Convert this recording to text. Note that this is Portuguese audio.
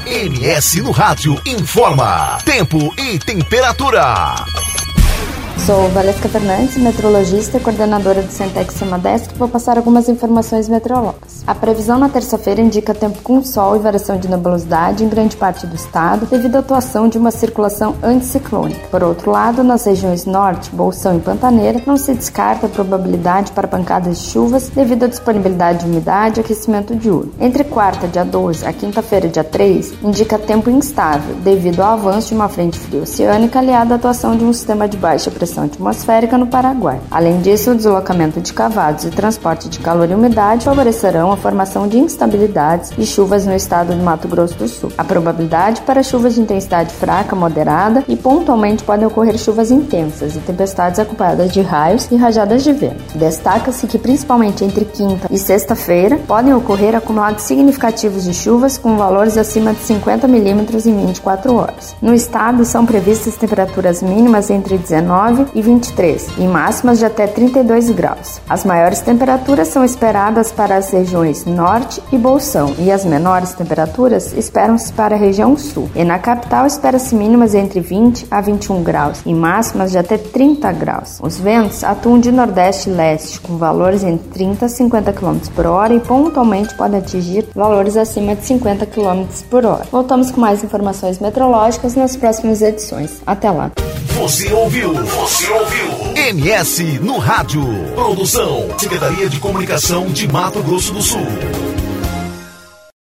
MS no Rádio informa tempo e temperatura. Sou Valesca Fernandes, meteorologista e coordenadora do Centex Semadesc, e vou passar algumas informações meteorológicas. A previsão na terça-feira indica tempo com sol e variação de nebulosidade em grande parte do estado, devido à atuação de uma circulação anticiclônica. Por outro lado, nas regiões norte, Bolsão e Pantaneira, não se descarta a probabilidade para pancadas de chuvas devido à disponibilidade de umidade e aquecimento diurno. Entre quarta, dia 12, a quinta-feira, dia 3, indica tempo instável, devido ao avanço de uma frente fria oceânica aliada à atuação de um sistema de baixa pressão atmosférica no Paraguai. Além disso, o deslocamento de cavados e transporte de calor e umidade favorecerão a formação de instabilidades e chuvas no estado de Mato Grosso do Sul. A probabilidade para chuvas de intensidade fraca, moderada e pontualmente podem ocorrer chuvas intensas e tempestades acompanhadas de raios e rajadas de vento. Destaca-se que principalmente entre quinta e sexta-feira podem ocorrer acumulados significativos de chuvas com valores acima de 50 milímetros em 24 horas. No estado são previstas temperaturas mínimas entre 19 e 23, e máximas de até 32 graus. As maiores temperaturas são esperadas para as regiões norte e Bolsão, e as menores temperaturas esperam-se para a região sul. E na capital espera-se mínimas entre 20 a 21 graus, e máximas de até 30 graus. Os ventos atuam de nordeste e leste, com valores entre 30 a 50 km por hora e pontualmente podem atingir valores acima de 50 km por hora. Voltamos com mais informações meteorológicas nas próximas edições. Até lá! Você ouviu MS no Rádio. Produção Secretaria de Comunicação de Mato Grosso do Sul.